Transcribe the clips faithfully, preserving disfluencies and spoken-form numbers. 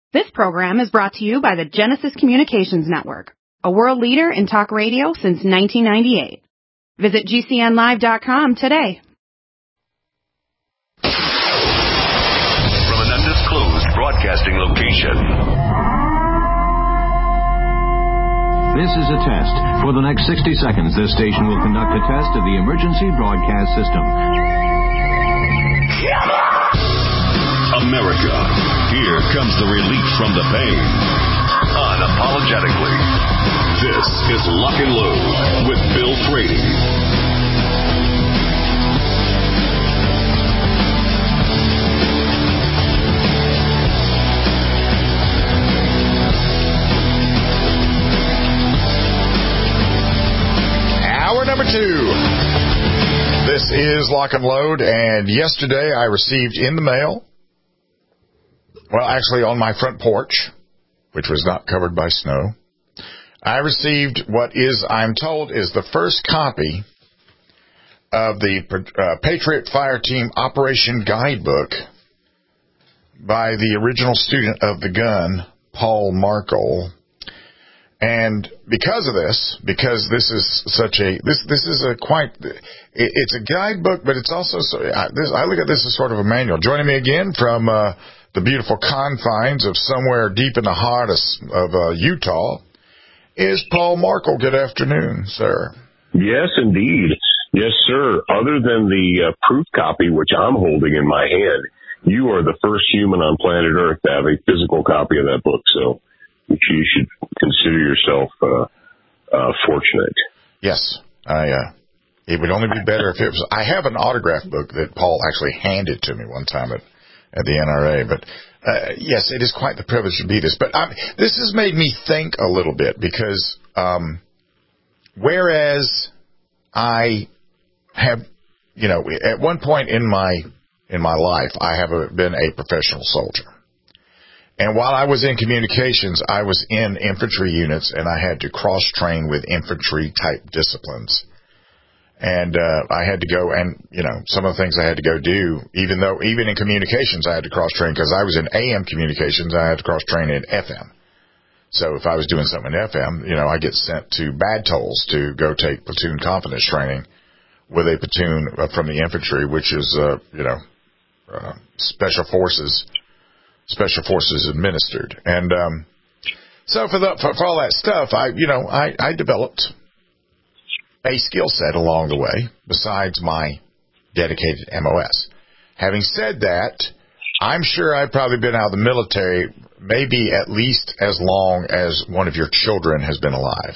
This program is brought to you by the Genesis Communications Network, a world leader in talk radio since nineteen ninety-eight. Visit G C N live dot com today. From an undisclosed broadcasting location. This is a test. For the next sixty seconds, this station will conduct a test of the emergency broadcast system. America, here comes the relief from the pain. Unapologetically. This is Lock and Load with Bill Frady. Hour number two. This is Lock and Load, and yesterday I received in the mail, well, actually on my front porch, which was not covered by snow, I received what is, I'm told, is the first copy of the uh, Patriot Fire Team Operation Guidebook by the original student of the gun, Paul Markel. And because of this, because this is such a, this this is a quite, it, it's a guidebook, but it's also, so, I, this, I look at this as sort of a manual. Joining me again from uh, the beautiful confines of somewhere deep in the heart of, of uh, Utah is Paul Markel. Good afternoon, sir. Yes, indeed. Yes, sir. Other than the uh, proof copy, which I'm holding in my hand, you are the first human on planet Earth to have a physical copy of that book, so you should consider yourself uh, uh, fortunate. Yes, I. Uh, it would only be better if it was. I have an autograph book that Paul actually handed to me one time at, at the N R A. But uh, yes, it is quite the privilege to be this. But I'm, this has made me think a little bit because um, whereas I have, you know, at one point in my in my life, I have a, been a professional soldier. And while I was in communications, I was in infantry units, and I had to cross-train with infantry-type disciplines. And uh, I had to go, and, you know, some of the things I had to go do, even though, even in communications, I had to cross-train, because I was in A M communications, I had to cross-train in F M. So if I was doing something in F M, you know, I get sent to Bad Tolls to go take platoon confidence training with a platoon from the infantry, which is, uh, you know, uh, special forces. Special Forces administered. And um, so for, the, for for all that stuff, I you know I, I developed a skill set along the way besides my dedicated M O S. Having said that, I'm sure I've probably been out of the military maybe at least as long as one of your children has been alive.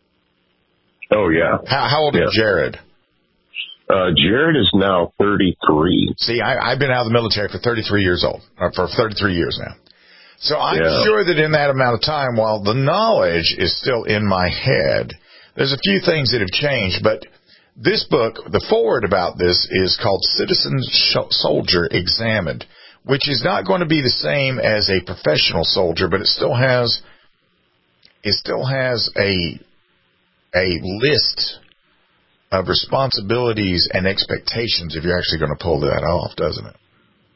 Oh, yeah. How, how old yeah. is Jared? Uh, Jared is now thirty-three. See, I, I've been out of the military for thirty-three years old, or for thirty-three years now. So I'm yeah. sure that in that amount of time, while the knowledge is still in my head, there's a few things that have changed. But this book, the foreword about this is called Citizen Soldier Examined, which is not going to be the same as a professional soldier, but it still has, it still has a, a list of responsibilities and expectations if you're actually going to pull that off, doesn't it?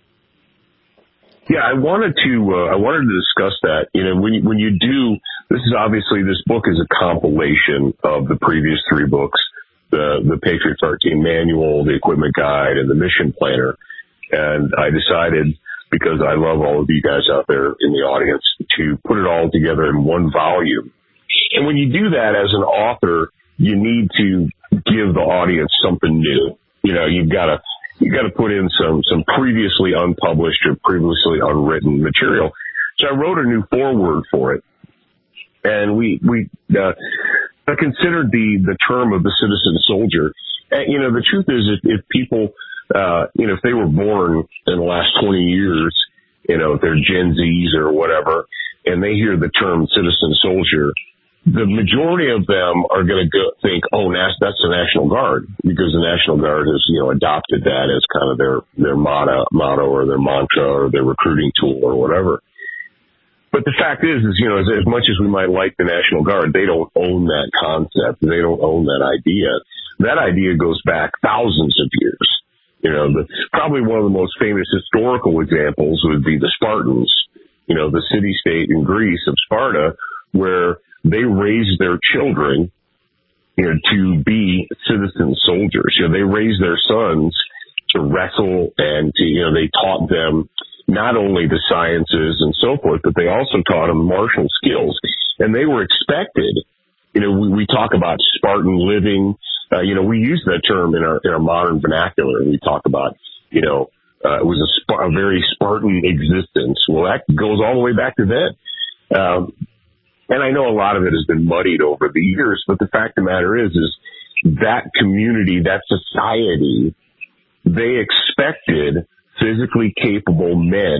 Yeah, I wanted to uh, I wanted to discuss that. You know, when you, when you do, this is obviously, this book is a compilation of the previous three books, the the Patriot Fire Team Manual, the Equipment Guide, and the Mission Planner. And I decided, because I love all of you guys out there in the audience, to put it all together in one volume. And when you do that as an author, you need to give the audience something new. You know, you've got to you got to put in some some previously unpublished or previously unwritten material. So I wrote a new foreword for it, and we we uh, I considered the the term of the citizen soldier. And, you know, the truth is, if, if people, uh, you know, if they were born in the last twenty years, you know, if they're Gen Zs or whatever, and they hear the term citizen soldier, the majority of them are going to go think, oh, that's the National Guard, because the National Guard has, you know, adopted that as kind of their, their motto, motto or their mantra or their recruiting tool or whatever. But the fact is, is, you know, as, as much as we might like the National Guard, they don't own that concept. They don't own that idea. That idea goes back thousands of years. You know, the, probably one of the most famous historical examples would be the Spartans. you know, the city-state in Greece of Sparta, where they raised their children, you know, to be citizen soldiers. You know, they raised their sons to wrestle and to, you know, they taught them not only the sciences and so forth, but they also taught them martial skills. And they were expected, you know, we, we talk about Spartan living. Uh, you know, we use that term in our, in our modern vernacular. We talk about, you know, uh, it was a, Sp- a very Spartan existence. Well, that goes all the way back to then. Um, and I know a lot of it has been muddied over the years, but the fact of the matter is, is that community, that society, they expected physically capable men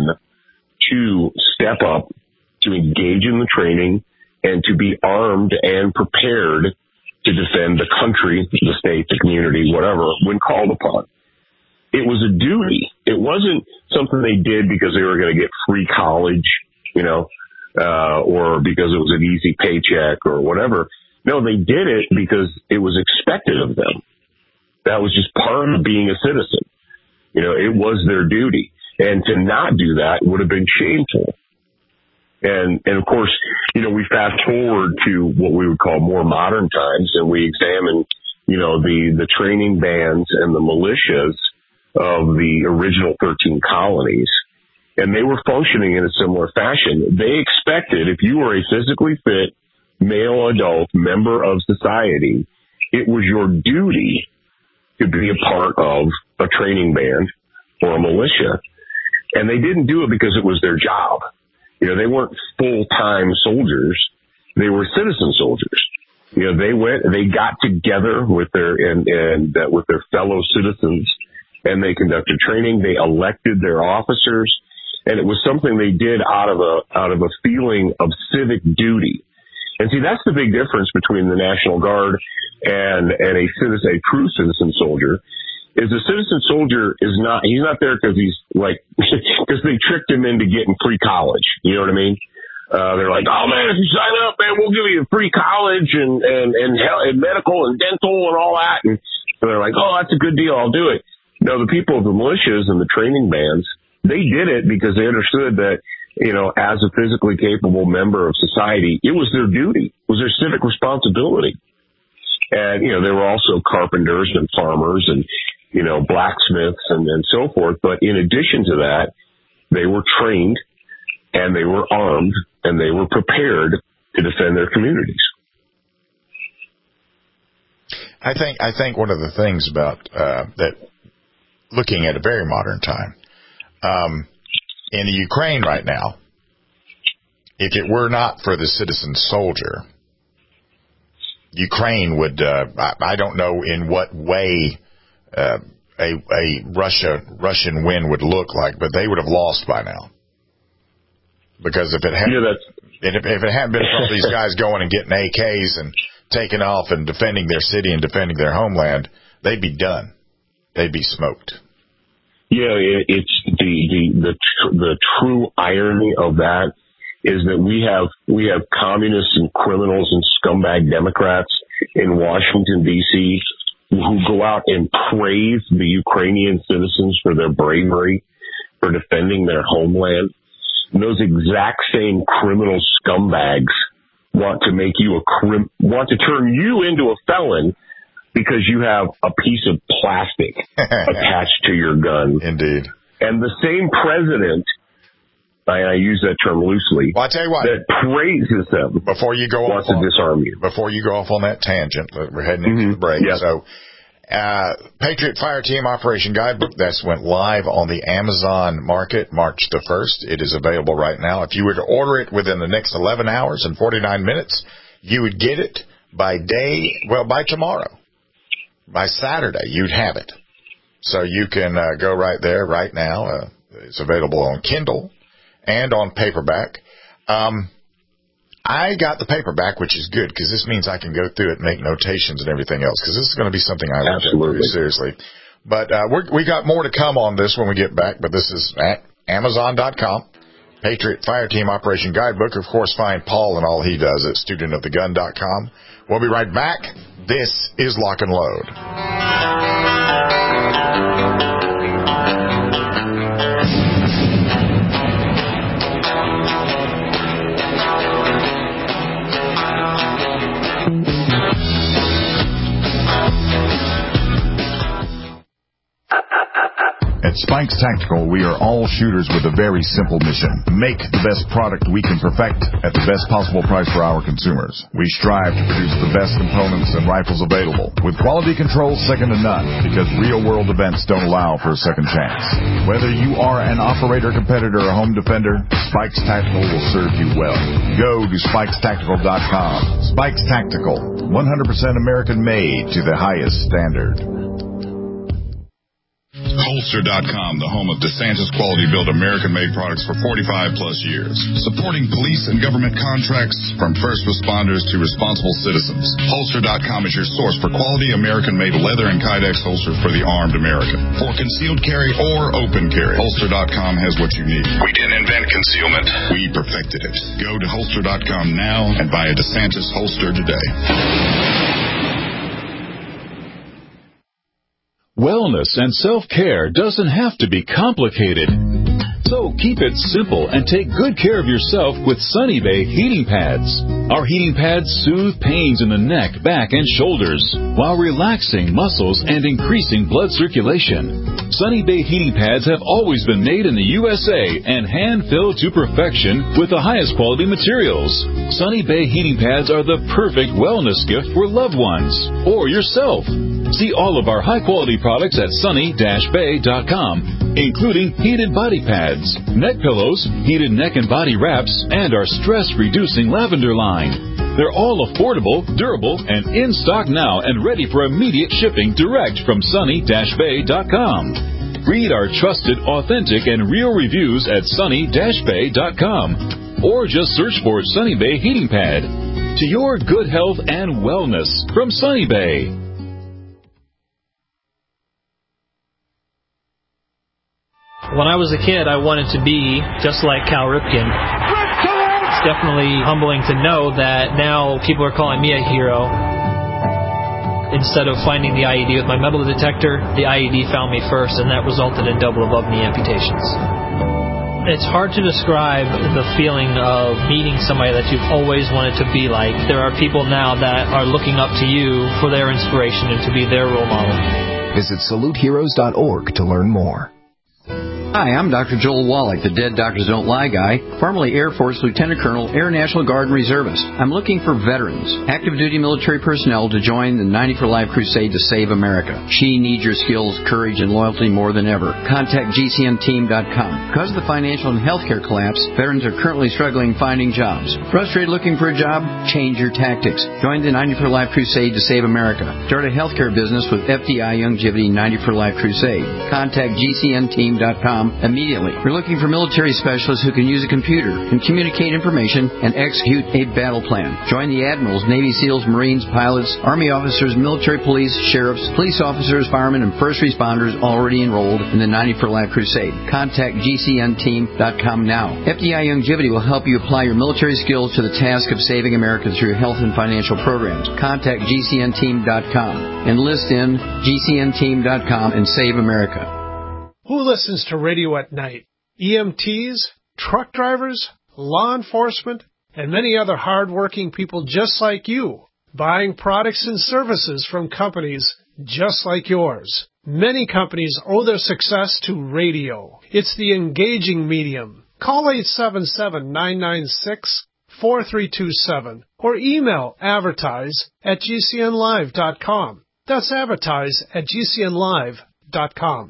to step up, to engage in the training, and to be armed and prepared to defend the country, the state, the community, whatever, when called upon. It was a duty. It wasn't something they did because they were going to get free college, you know, uh, or because it was an easy paycheck or whatever. No, they did it because it was expected of them. That was just part of being a citizen. You know, it was their duty. And to not do that would have been shameful. And, and of course, you know, we fast forward to what we would call more modern times, and we examine, you know, the, the training bands and the militias of the original thirteen colonies. And they were functioning in a similar fashion. They expected if you were a physically fit male adult member of society, it was your duty to be a part of a training band or a militia. And they didn't do it because it was their job. You know, they weren't full-time soldiers. They were citizen soldiers. You know, they went, they got together with their, and, and uh, with their fellow citizens, and they conducted training. They elected their officers, and it was something they did out of a, out of a feeling of civic duty. And see, that's the big difference between the National Guard and, and a citizen, a true citizen soldier. Is a citizen soldier is not, he's not there because he's like, because they tricked him into getting free college. You know what I mean? Uh, they're like, oh man, if you sign up, man, we'll give you free college and, and, and, health, and medical and dental and all that. And they're like, oh, that's a good deal. I'll do it. No, the people of the militias and the training bands, they did it because they understood that, you know, as a physically capable member of society, it was their duty. It was their civic responsibility. And, you know, they were also carpenters and farmers and, you know, blacksmiths and, and so forth. But in addition to that, they were trained and they were armed and they were prepared to defend their communities. I think, I think one of the things about, uh, that looking at a very modern time, um, in the Ukraine right now, if it were not for the citizen soldier, Ukraine would, uh, I, I don't know in what way, Uh, a a Russia Russian win would look like, but they would have lost by now. Because if it hadn't, yeah, that's... if, if it hadn't been for all these guys going and getting A Ks and taking off and defending their city and defending their homeland, they'd be done. They'd be smoked. Yeah, it's the the the tr- the true irony of that is that we have we have communists and criminals and scumbag Democrats in Washington D C who go out and praise the Ukrainian citizens for their bravery, for defending their homeland. And those exact same criminal scumbags want to make you a crim- want to turn you into a felon because you have a piece of plastic attached to your gun. Indeed. And the same president, I, I use that term loosely, well, I tell you what, that praises them before you go wants off on, to disarm you. Before you go off on that tangent, we're heading into Mm-hmm. the break. Yep. So, uh, Patriot Fireteam Operation Guidebook, that's went live on the Amazon market March the first. It is available right now. If you were to order it within the next eleven hours and forty-nine minutes, you would get it by day, well, by tomorrow. By Saturday, you'd have it. So you can uh, go right there right now. Uh, it's available on Kindle and on paperback. Um, I got the paperback, which is good because this means I can go through it and make notations and everything else because this is going to be something I look at very seriously. But uh, we're, we got more to come on this when we get back, but this is at Amazon dot com. Patriot Fireteam Operation Guidebook. Of course, find Paul and all he does at student of the gun dot com. We'll be right back. This is Lock and Load. At Spikes Tactical, we are all shooters with a very simple mission. Make the best product we can perfect at the best possible price for our consumers. We strive to produce the best components and rifles available, with quality control second to none, because real-world events don't allow for a second chance. Whether you are an operator, competitor, or home defender, Spikes Tactical will serve you well. Go to spikes tactical dot com. Spikes Tactical, one hundred percent American-made to the highest standard. Holster dot com, the home of DeSantis quality-built American-made products for forty-five plus years. Supporting police and government contracts from first responders to responsible citizens. Holster dot com is your source for quality American-made leather and Kydex holsters for the armed American. For concealed carry or open carry, Holster dot com has what you need. We didn't invent concealment. We perfected it. Go to Holster dot com now and buy a DeSantis holster today. Wellness and self-care doesn't have to be complicated. So keep it simple and take good care of yourself with Sunny Bay heating pads. Our heating pads soothe pains in the neck, back, and shoulders while relaxing muscles and increasing blood circulation. Sunny Bay heating pads have always been made in the U S A and hand-filled to perfection with the highest quality materials. Sunny Bay heating pads are the perfect wellness gift for loved ones or yourself. See all of our high-quality products at sunny dash bay dot com, including heated body pads, neck pillows, heated neck and body wraps, and our stress-reducing lavender line. They're all affordable, durable, and in stock now and ready for immediate shipping direct from sunny dash bay dot com. Read our trusted, authentic, and real reviews at sunny dash bay dot com, or just search for Sunny Bay Heating Pad. To your good health and wellness from Sunny Bay. When I was a kid, I wanted to be just like Cal Ripken. It's definitely humbling to know that now people are calling me a hero. Instead of finding the I E D with my metal detector, the I E D found me first, and that resulted in double above knee amputations. It's hard to describe the feeling of meeting somebody that you've always wanted to be like. There are people now that are looking up to you for their inspiration and to be their role model. Visit salute heroes dot org to learn more. Hi, I'm Doctor Joel Wallach, the Dead Doctors Don't Lie guy, formerly Air Force Lieutenant Colonel, Air National Guard and Reservist. I'm looking for veterans, active duty military personnel to join the ninety for Life crusade to save America. She needs your skills, courage, and loyalty more than ever. Contact G C N team dot com. Because of the financial and healthcare collapse, veterans are currently struggling finding jobs. Frustrated looking for a job? Change your tactics. Join the ninety for Life crusade to save America. Start a healthcare business with F D I Longevity ninety for Life crusade. Contact G C N team dot com immediately. We're looking for military specialists who can use a computer and communicate information and execute a battle plan. Join the admirals, Navy SEALs, Marines, pilots, Army officers, military police, sheriffs, police officers, firemen, and first responders already enrolled in the ninety for Life crusade. Contact G C N team dot com now. F D I Longevity will help you apply your military skills to the task of saving America through health and financial programs. Contact G C N team dot com. Enlist in G C N team dot com and save America. Who listens to radio at night? E M Ts, truck drivers, law enforcement, and many other hard-working people just like you, buying products and services from companies just like yours. Many companies owe their success to radio. It's the engaging medium. Call eight seven seven, nine nine six, four three two seven or email advertise at G C N live dot com. That's advertise at G C N live dot com.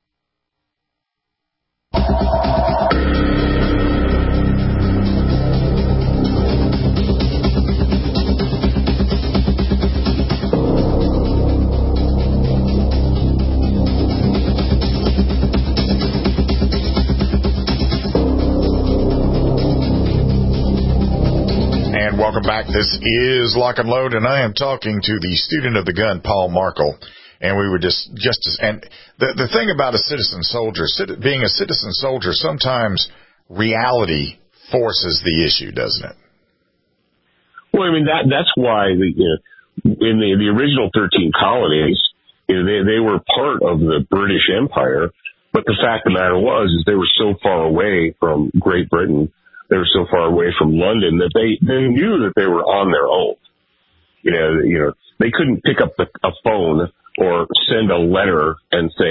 And welcome back. This is Lock and Load, and I am talking to the student of the gun, Paul Markle. And we were just, just, and the, the thing about a citizen soldier, being a citizen soldier, sometimes reality forces the issue, doesn't it? Well, I mean, that, that's why the, you know, in the, the original thirteen colonies, you know, they, they were part of the British Empire, but the fact of the matter was, is they were so far away from Great Britain, they were so far away from London that they, they knew that they were on their own. You know, you know, they couldn't pick up the, a phone or send a letter and say,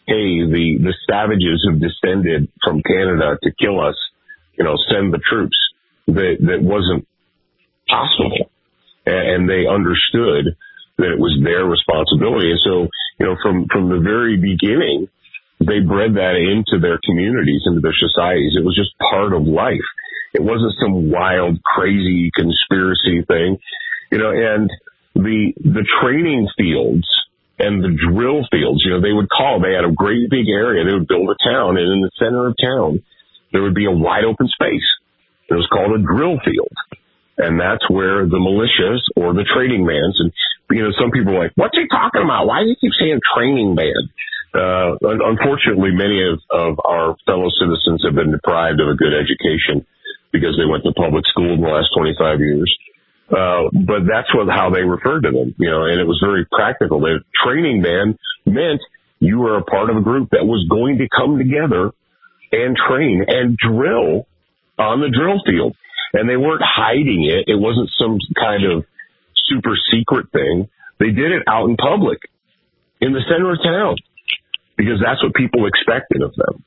hey, the, the savages have descended from Canada to kill us, you know, send the troops. That, that wasn't possible. And they understood that it was their responsibility. And so, you know, from, from the very beginning, they bred that into their communities, into their societies. It was just part of life. It wasn't some wild, crazy conspiracy thing, you know, and the, the training fields and the drill fields, you know, they would call, they had a great big area. They would build a town, and in the center of town, there would be a wide open space. It was called a drill field. And that's where the militias or the training bands, and, you know, some people are like, what's he talking about? Why do you keep saying training band? Uh, unfortunately, many of, of our fellow citizens have been deprived of a good education because they went to public school in the last twenty-five years. Uh, but that's what, how they referred to them, you know, and it was very practical. The training band meant you were a part of a group that was going to come together and train and drill on the drill field. And they weren't hiding it. It wasn't some kind of super secret thing. They did it out in public in the center of town because that's what people expected of them.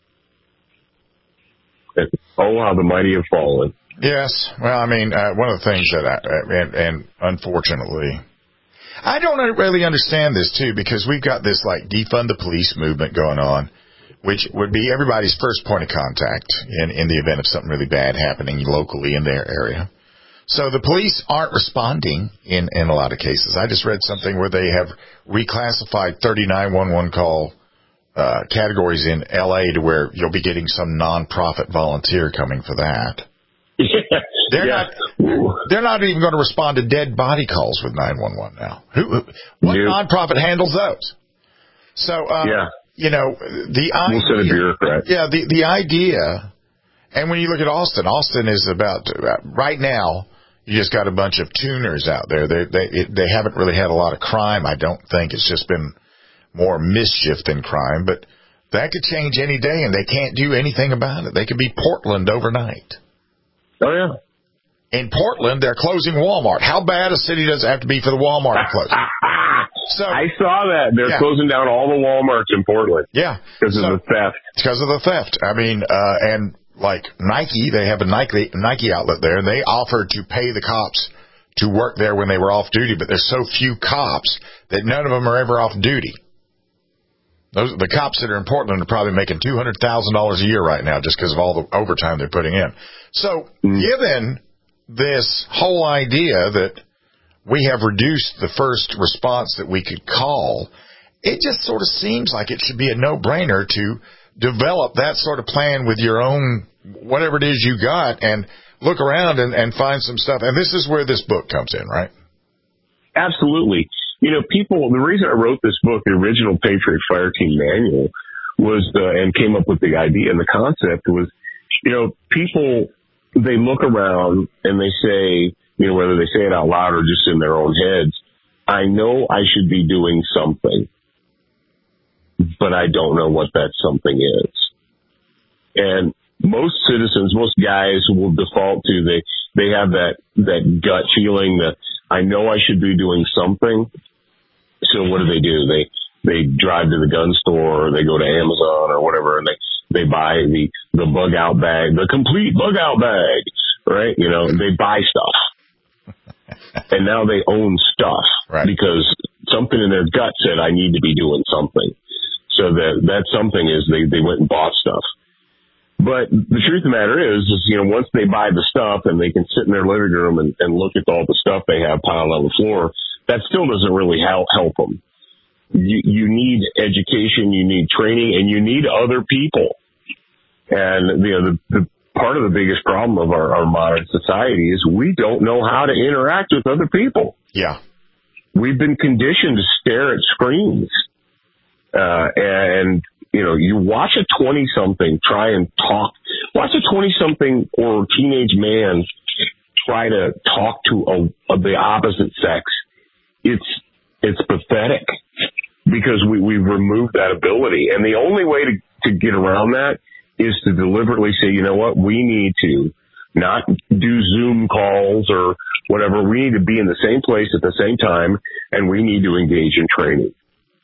And, oh, how the mighty have fallen. Yes. Well, I mean, uh, one of the things that I, and, and unfortunately, I don't really understand this too, because we've got this like defund the police movement going on, which would be everybody's first point of contact in, in the event of something really bad happening locally in their area. So the police aren't responding in, in a lot of cases. I just read something where they have reclassified thirty nine one one call uh, categories in L A to where you'll be getting some nonprofit volunteer coming for that. They're yeah. not. They're not even going to respond to dead body calls with nine one one now. Who? who what Dude. nonprofit handles those? So, um, yeah. you know, the idea. We'll send a bureaucrat. Yeah, the the idea. And when you look at Austin, Austin is about uh, right now. You just got a bunch of tuners out there. They they it, they haven't really had a lot of crime. I don't think it's just been more mischief than crime. But that could change any day, and they can't do anything about it. They could be Portland overnight. Oh, yeah. In Portland, they're closing Walmart. How bad a city does it have to be for the Walmart to close? So I saw that. They're yeah. closing down all the Walmarts in Portland. Yeah. Because so, of the theft. Because of the theft. I mean, uh, and like Nike, they have a Nike, Nike outlet there, and they offered to pay the cops to work there when they were off duty, but there's so few cops that none of them are ever off duty. Those the cops that are in Portland are probably making two hundred thousand dollars a year right now just because of all the overtime they're putting in. So, mm. given this whole idea that we have reduced the first response that we could call, it just sort of seems like it should be a no-brainer to develop that sort of plan with your own, whatever it is you got, and look around and, and find some stuff. And this is where this book comes in, right? Absolutely. You know, people, the reason I wrote this book, the original Patriot Fireteam Manual, was, uh, and came up with the idea and the concept was, you know, people, they look around and they say, you know, whether they say it out loud or just in their own heads, I know I should be doing something, but I don't know what that something is. And most citizens, most guys will default to, they, they have that, that gut feeling that I know I should be doing something. So what do they do? They, they drive to the gun store or they go to Amazon or whatever and they, they buy the, the bug out bag, the complete bug out bag, right? You know, they buy stuff. And now they own stuff right. because something in their gut said, I need to be doing something. So that, that something is they, they went and bought stuff. But the truth of the matter is, is, you know, once they buy the stuff and they can sit in their living room and, and look at all the stuff they have piled on the floor, that still doesn't really help, help them. You, you need education, you need training, and you need other people. And, you know, the, the part of the biggest problem of our, our modern society is we don't know how to interact with other people. Yeah. We've been conditioned to stare at screens. Uh, and, you know, you watch a twenty-something try and talk. Watch a twenty-something or teenage man try to talk to a, a, the opposite sex. It's it's pathetic because we, we've removed that ability. And the only way to, to get around that is to deliberately say, you know what, we need to not do Zoom calls or whatever. We need to be in the same place at the same time, and we need to engage in training.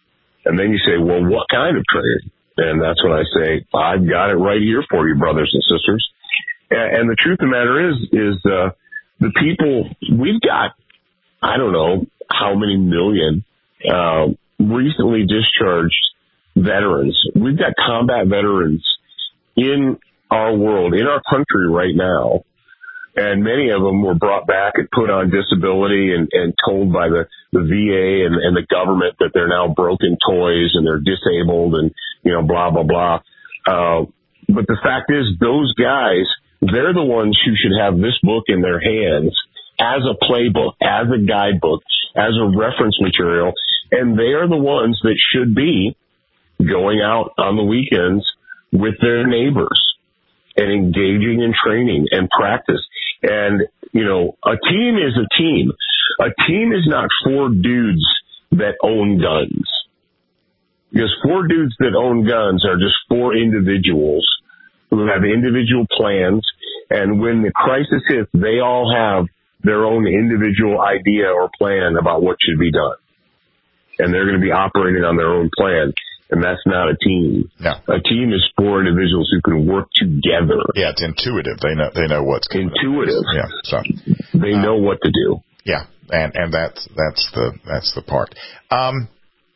And then you say, well, what kind of training? And that's when I say, I've got it right here for you, brothers and sisters. And, and the truth of the matter is, is uh, the people, we've got, I don't know how many million uh, recently discharged veterans. We've got combat veterans in our world, in our country right now. And many of them were brought back and put on disability and, and told by the, the V A and, and the government that they're now broken toys and they're disabled and, you know, blah, blah, blah. Uh, but the fact is, those guys, they're the ones who should have this book in their hands as a playbook, as a guidebook, as a reference material. And they are the ones that should be going out on the weekends with their neighbors and engaging in training and practice. And, you know, a team is a team. A team is not four dudes that own guns. Because four dudes that own guns are just four individuals who have individual plans. And when the crisis hits, they all have their own individual idea or plan about what should be done. And they're going to be operating on their own plan. And that's not a team. No. A team is four individuals who can work together. Yeah, it's intuitive. They know they know what's going intuitive. On. Yeah, so they know um, what to do. Yeah, and and that's that's the that's the part. Um,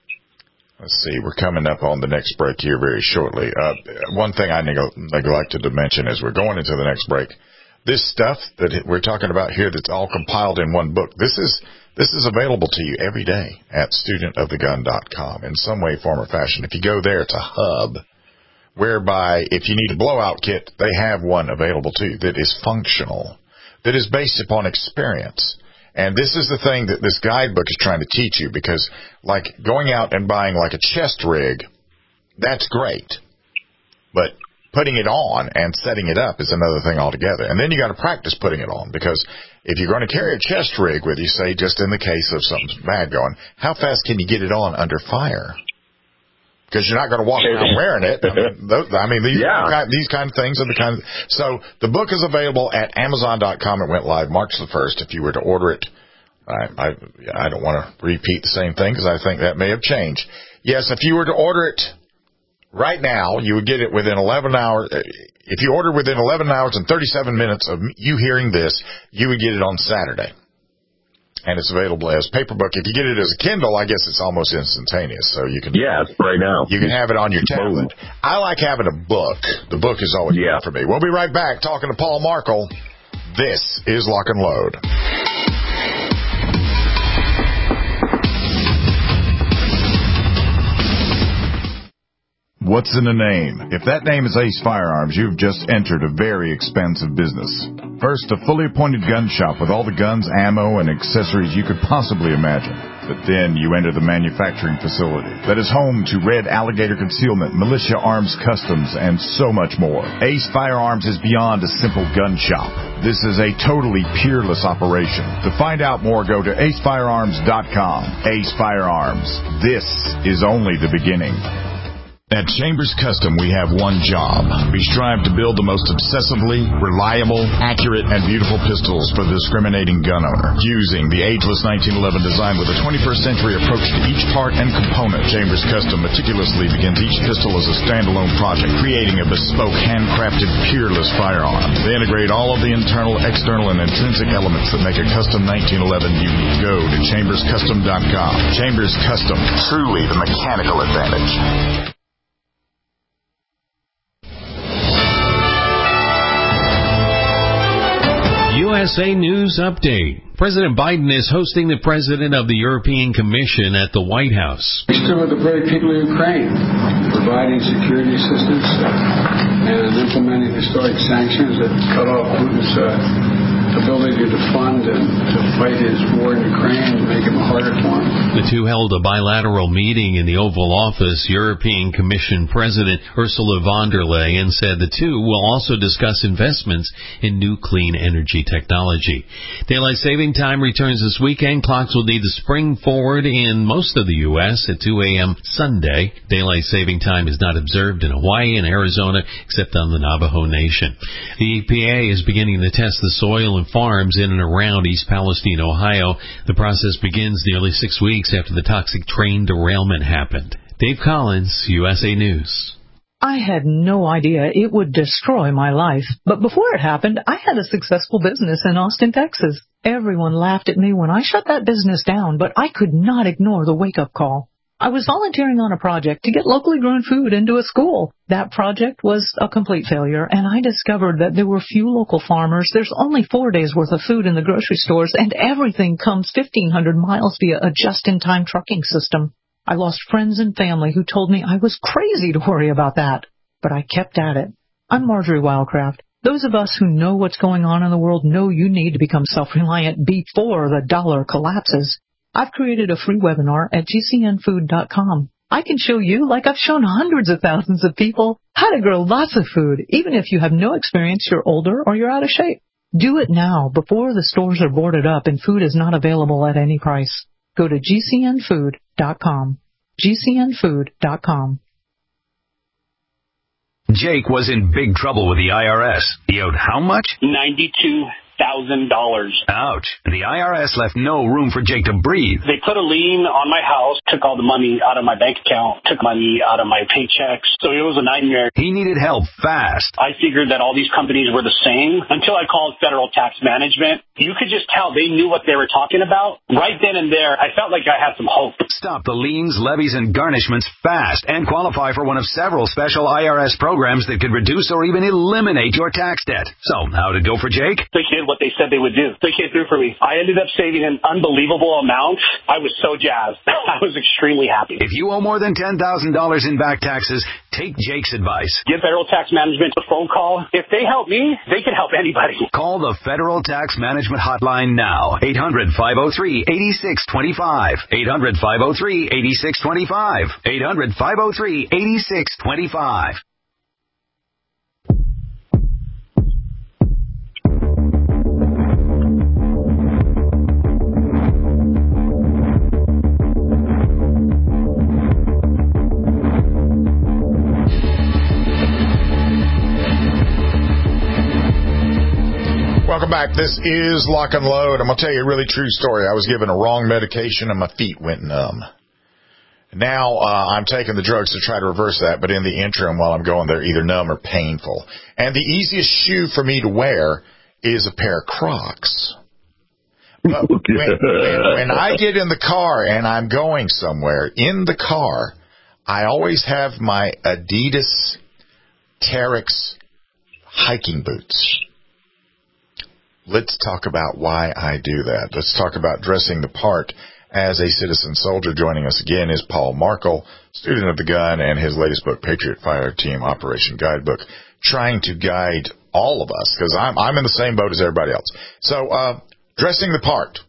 let's see, we're coming up on the next break here very shortly. Uh, one thing I neg- neglected to mention as we're going into the next break, this stuff that we're talking about here, that's all compiled in one book. This is. This is available to you every day at student of the gun dot com in some way, form, or fashion. If you go there, it's a hub whereby if you need a blowout kit, they have one available to you that is functional, that is based upon experience. And this is the thing that this guidebook is trying to teach you, because like going out and buying like a chest rig, that's great. But putting it on and setting it up is another thing altogether. And then you got to practice putting it on, because if you're going to carry a chest rig with you, say just in the case of something bad going, how fast can you get it on under fire? Because you're not going to walk around wearing it. I mean, those, I mean these, yeah. kind, these kind of things are the kind of... So the book is available at amazon dot com. It went live March the first. If you were to order it, I, I, I don't want to repeat the same thing because I think that may have changed. Yes, if you were to order it right now, you would get it within eleven hours. If you order within eleven hours and thirty-seven minutes of you hearing this, you would get it on Saturday. And it's available as paperback. If you get it as a Kindle, I guess it's almost instantaneous. So you can, yeah, right now. You can have it on your tablet. I like having a book. The book is always yeah. good for me. We'll be right back talking to Paul Markel. This is Lock and Load. What's in a name? If that name is Ace Firearms, you've just entered a very expensive business. First, a fully appointed gun shop with all the guns, ammo, and accessories you could possibly imagine. But then you enter the manufacturing facility that is home to Red Alligator Concealment, Militia Arms Customs, and so much more. Ace Firearms is beyond a simple gun shop. This is a totally peerless operation. To find out more, go to ace firearms dot com. Ace Firearms. This is only the beginning. At Chambers Custom, we have one job. We strive to build the most obsessively reliable, accurate, and beautiful pistols for the discriminating gun owner. Using the ageless nineteen eleven design with a twenty-first century approach to each part and component, Chambers Custom meticulously begins each pistol as a standalone project, creating a bespoke, handcrafted, peerless firearm. They integrate all of the internal, external, and intrinsic elements that make a custom nineteen eleven unique. Go to chambers custom dot com. Chambers Custom, truly the mechanical advantage. U S A News Update. President Biden is hosting the President of the European Commission at the White House. We stood with the brave people of Ukraine, providing security assistance uh, and implementing historic sanctions that cut off Putin's uh, ability to fund and to fight his war in Ukraine and make it harder for him. The two held a bilateral meeting in the Oval Office. European Commission President Ursula von der Leyen said the two will also discuss investments in new clean energy technology. Daylight saving time returns this weekend. Clocks will need to spring forward in most of the U S at two a.m. Sunday. Daylight saving time is not observed in Hawaii and Arizona except on the Navajo Nation. The E P A is beginning to test the soil and farms in and around East Palestine, Ohio. The process begins nearly six weeks after the toxic train derailment happened. Dave Collins, U S A News. I had no idea it would destroy my life, but before it happened, I had a successful business in Austin, Texas. Everyone laughed at me when I shut that business down, but I could not ignore the wake-up call. I was volunteering on a project to get locally grown food into a school. That project was a complete failure, and I discovered that there were few local farmers. There's only four days' worth of food in the grocery stores, and everything comes fifteen hundred miles via a just-in-time trucking system. I lost friends and family who told me I was crazy to worry about that, but I kept at it. I'm Marjorie Wildcraft. Those of us who know what's going on in the world know you need to become self-reliant before the dollar collapses. I've created a free webinar at G C N food dot com. I can show you, like I've shown hundreds of thousands of people, how to grow lots of food, even if you have no experience, you're older, or you're out of shape. Do it now, before the stores are boarded up and food is not available at any price. Go to G C N food dot com. G C N food dot com. Jake was in big trouble with the I R S. He owed how much? ninety-two thousand dollars. Ouch. The I R S left no room for Jake to breathe. They put a lien on my house, took all the money out of my bank account, took money out of my paychecks. So it was a nightmare. He needed help fast. I figured that all these companies were the same until I called Federal Tax Management. You could just tell they knew what they were talking about. Right then and there, I felt like I had some hope. Stop the liens, levies, and garnishments fast and qualify for one of several special I R S programs that could reduce or even eliminate your tax debt. So, how'd it go for Jake? They did what they said they would do. They came through for me. I ended up saving an unbelievable amount. I was so jazzed. I was extremely happy. If you owe more than ten thousand dollars in back taxes, take Jake's advice. Give Federal Tax Management a phone call. If they help me, they can help anybody. Call the Federal Tax Management Hotline now. eight hundred, five oh three, eight six two five. eight hundred, five oh three, eight six two five. eight hundred, five oh three, eight six two five. Welcome back. This is Lock and Load. I'm going to tell you a really true story. I was given a wrong medication and my feet went numb. Now uh, I'm taking the drugs to try to reverse that, but in the interim while I'm going, they're either numb or painful. And the easiest shoe for me to wear is a pair of Crocs. But when, when, when I get in the car and I'm going somewhere, in the car, I always have my Adidas Terex hiking boots. Let's talk about why I do that. Let's talk about dressing the part as a citizen soldier. Joining us again is Paul Markel, student of the gun, and his latest book, Patriot Fire Team Operation Guidebook, trying to guide all of us, because I'm, I'm in the same boat as everybody else. So, uh, dressing the part.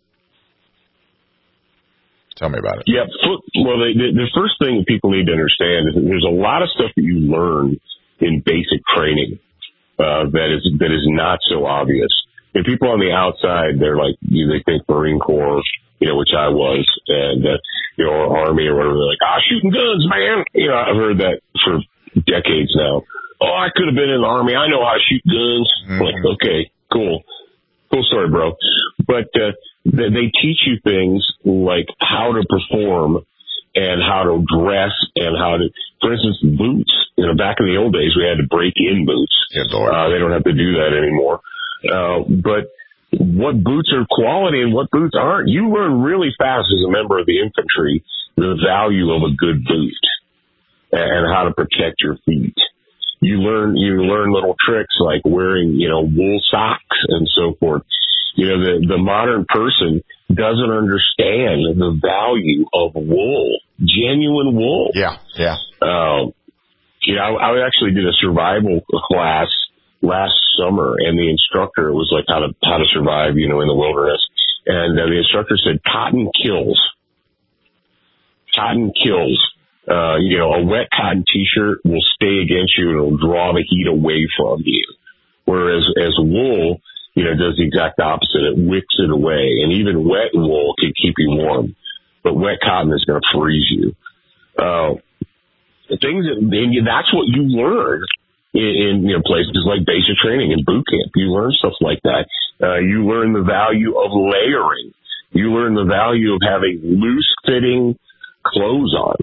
Tell me about it. Yeah, well, the, the first thing that people need to understand is that there's a lot of stuff that you learn in basic training uh, that is that is not so obvious. And people on the outside, they're like, you know, they think Marine Corps, you know, which I was, and, uh, you know, or Army or whatever. They're like, ah, shooting guns, man. You know, I've heard that for decades now. Oh, I could have been in the Army. I know how to shoot guns. Mm-hmm. Like, okay, cool. Cool story, bro. But, uh, they, they teach you things like how to perform and how to dress and how to, for instance, boots. You know, back in the old days, we had to break in boots. Yeah, Lord. Uh, they don't have to do that anymore. Uh, but what boots are quality and what boots aren't, you learn really fast as a member of the infantry the value of a good boot and how to protect your feet. You learn, you learn little tricks like wearing, you know, wool socks and so forth. You know, the, the modern person doesn't understand the value of wool, genuine wool. Yeah, yeah. Um, you know, I, I actually did a survival class last summer, and the instructor was like how to how to survive, you know, in the wilderness. And uh, the instructor said, "Cotton kills. Cotton kills. Uh, you know, a wet cotton T-shirt will stay against you and it'll draw the heat away from you. Whereas as wool, you know, does the exact opposite. It wicks it away, and even wet wool can keep you warm, but wet cotton is going to freeze you. Uh, things that, and that's what you learn." In, in you know, places like basic training and boot camp. You learn stuff like that. Uh, you learn the value of layering. You learn the value of having loose-fitting clothes on.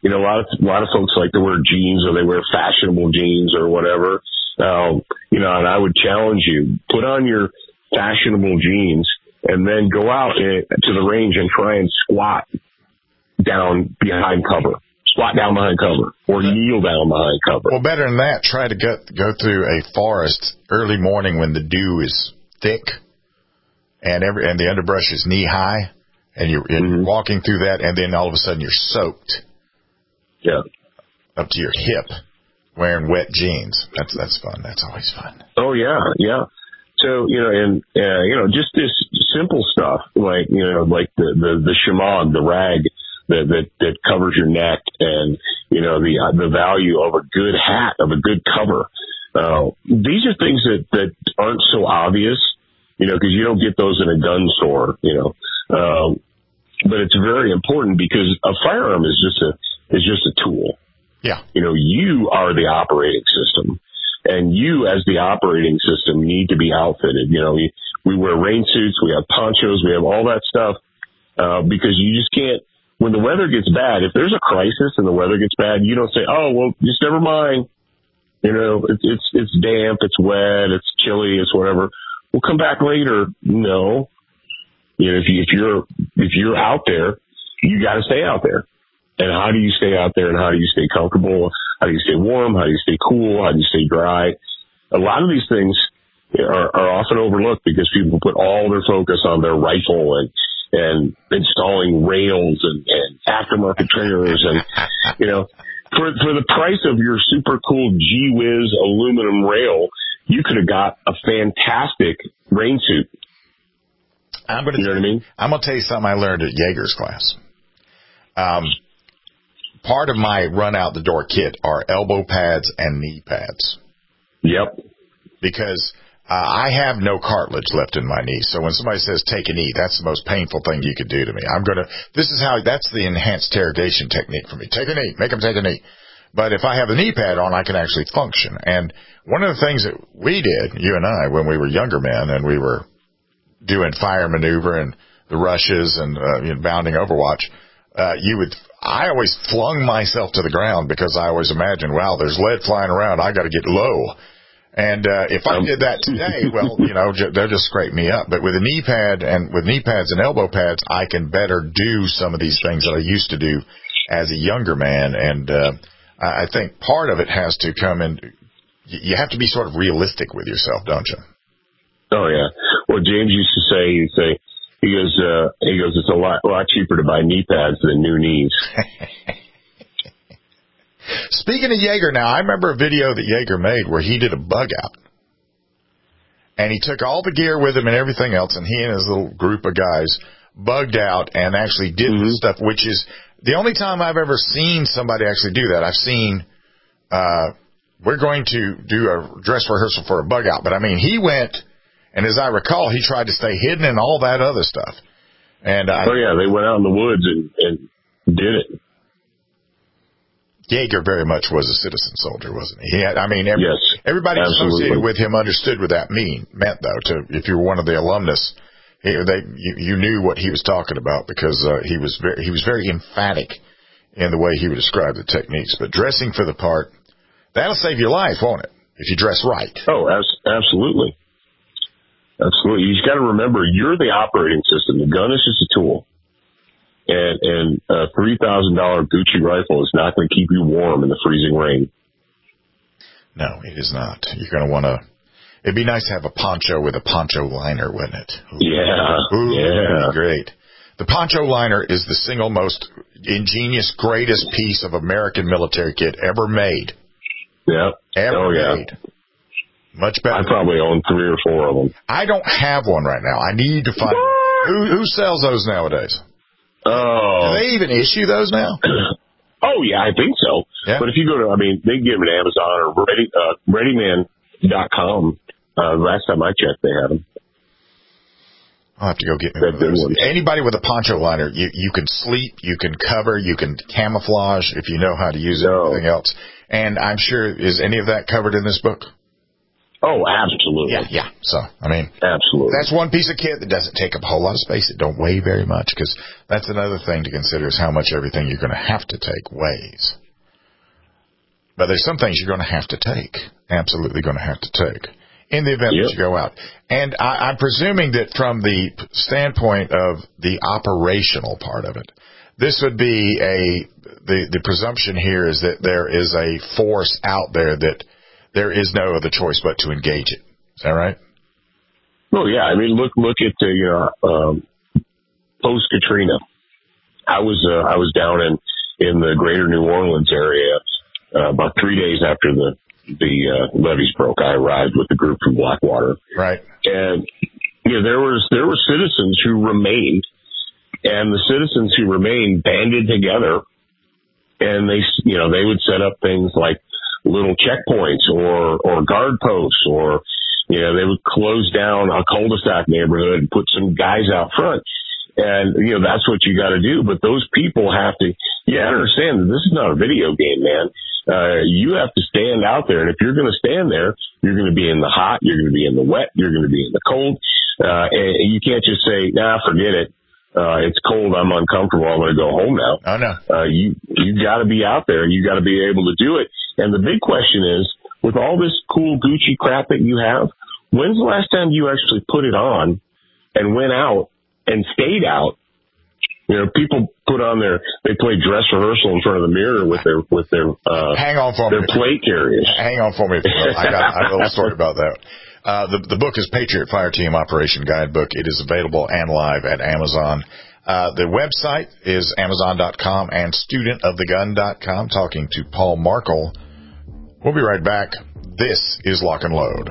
You know, a lot of a lot of folks like to wear jeans, or they wear fashionable jeans or whatever. Um, you know, and I would challenge you: put on your fashionable jeans and then go out in, to the range and try and squat down behind cover. Squat down behind cover, or kneel down behind cover. Well, better than that, try to go, go through a forest early morning when the dew is thick and every and the underbrush is knee high, and you're, mm-hmm. you're walking through that, and then all of a sudden you're soaked. Yeah. Up to your hip, wearing wet jeans. That's that's fun. That's always fun. Oh yeah, yeah. So you know, and uh, you know, just this simple stuff like you know, like the the, the shemagh, the rag. That, that that covers your neck, and you know the uh, the value of a good hat, of a good cover. Uh, these are things that, that aren't so obvious, you know, because you don't get those in a gun store, you know. Um, but it's very important because a firearm is just a is just a tool. Yeah. You know, you are the operating system, and you as the operating system need to be outfitted. You know, we we wear rain suits, we have ponchos, we have all that stuff uh, because you just can't. When the weather gets bad, if there's a crisis and the weather gets bad, you don't say, "Oh, well, just never mind." You know, it's it's it's damp, it's wet, it's chilly, it's whatever. We'll come back later. No, you know, if you if you're if you're out there, you got to stay out there. And how do you stay out there? And how do you stay comfortable? How do you stay warm? How do you stay cool? How do you stay dry? A lot of these things are, are often overlooked because people put all their focus on their rifle and. and installing rails and, and aftermarket triggers. And, you know, for for the price of your super cool G-Wiz aluminum rail, you could have got a fantastic rain suit. I'm gonna you know what I mean? I'm going to tell you something I learned at Jaeger's class. Um, part of my run out the door kit are elbow pads and knee pads. Yep. Because Uh, I have no cartilage left in my knee, so when somebody says take a knee, that's the most painful thing you could do to me. I'm going to, this is how, that's the enhanced interrogation technique for me. Take a knee, make them take a knee. But if I have the knee pad on, I can actually function. And one of the things that we did, you and I, when we were younger men and we were doing fire maneuver and the rushes and uh, you know, bounding Overwatch, uh, you would, I always flung myself to the ground because I always imagined, wow, there's lead flying around, I got to get low. And uh, if I did that today, well, you know, j- they'll just scrape me up. But with a knee pad and with knee pads and elbow pads, I can better do some of these things that I used to do as a younger man. And uh, I think part of it has to come in. You have to be sort of realistic with yourself, don't you? Oh yeah. Well, James used to say, he'd say, he goes, uh, he goes, it's a lot, a lot cheaper to buy knee pads than new knees. Speaking of Jaeger now, I remember a video that Jaeger made where he did a bug out. And he took all the gear with him and everything else, and he and his little group of guys bugged out and actually did mm-hmm. stuff, which is the only time I've ever seen somebody actually do that. I've seen, uh, we're going to do a dress rehearsal for a bug out. But, I mean, he went, and as I recall, he tried to stay hidden and all that other stuff. And I, Oh, yeah, they went out in the woods and, and did it. Jaeger very much was a citizen soldier, wasn't he? He had, I mean, every, yes, everybody absolutely. associated with him understood what that mean meant, though. To if you were one of the alumnus, he, they you, you knew what he was talking about because uh, he was very he was very emphatic in the way he would describe the techniques. But dressing for the part, that'll save your life, won't it? If you dress right. Oh, as- absolutely, absolutely. You just got to remember, you're the operating system. The gun is just a tool. And, and a three thousand dollars Gucci rifle is not going to keep you warm in the freezing rain. No, it is not. You're going to want to, it'd be nice to have a poncho with a poncho liner, wouldn't it? Ooh. Yeah. Ooh, yeah. That'd be great. The poncho liner is the single most ingenious, greatest piece of American military kit ever made. Yeah. Ever oh, yeah. made. Much better. I probably own three or four of them. I don't have one right now. I need to find, who, who sells those nowadays? Oh. Do they even issue those now? Oh, yeah, I think so. Yeah. But if you go to, I mean, they can get them at Amazon or ready, uh, readyman dot com. Uh, last time I checked, they had them. I'll have to go get me one of those. Anybody with a poncho liner, you, you can sleep, you can cover, you can camouflage if you know how to use it, no. everything else. And I'm sure, is any of that covered in this book? Oh, absolutely. Yeah, yeah. So, I mean, absolutely. That's one piece of kit that doesn't take up a whole lot of space. It don't weigh very much, because that's another thing to consider is how much everything you're going to have to take weighs. But there's some things you're going to have to take. Absolutely going to have to take in the event yep. that you go out. And I, I'm presuming that from the standpoint of the operational part of it, this would be a, the, the presumption here is that there is a force out there that there is no other choice but to engage it. Is that right? Well, yeah. I mean, look, look at the, you know, um, post Katrina. I was, uh, I was down in, in the greater New Orleans area, uh, about three days after the, the, uh, levees broke. I arrived with a group from Blackwater. Right. And, you know, there was, there were citizens who remained, and the citizens who remained banded together, and they, you know, they would set up things like little checkpoints or, or guard posts, or, you know, they would close down a cul-de-sac neighborhood and put some guys out front. And, you know, that's what you got to do. But those people have to, you got to understand that this is not a video game, man. Uh, you have to stand out there. And if you're going to stand there, you're going to be in the hot, you're going to be in the wet, you're going to be in the cold. Uh, and you can't just say, nah, forget it. Uh, it's cold. I'm uncomfortable. I'm going to go home now. Oh, no. Uh, you, you got to be out there, and you got to be able to do it. And the big question is, with all this cool Gucci crap that you have, when's the last time you actually put it on and went out and stayed out? You know, people put on their, they play dress rehearsal in front of the mirror with their, with their, uh, hang on for their me. plate carriers. Hang on for me. I got, I got a little story about that. Uh, the, the book is Patriot Fireteam Operation Guidebook. It is available and live at Amazon. Uh, the website is amazon dot com and student of the gun dot com. Talking to Paul Markel. We'll be right back. This is Lock and Load.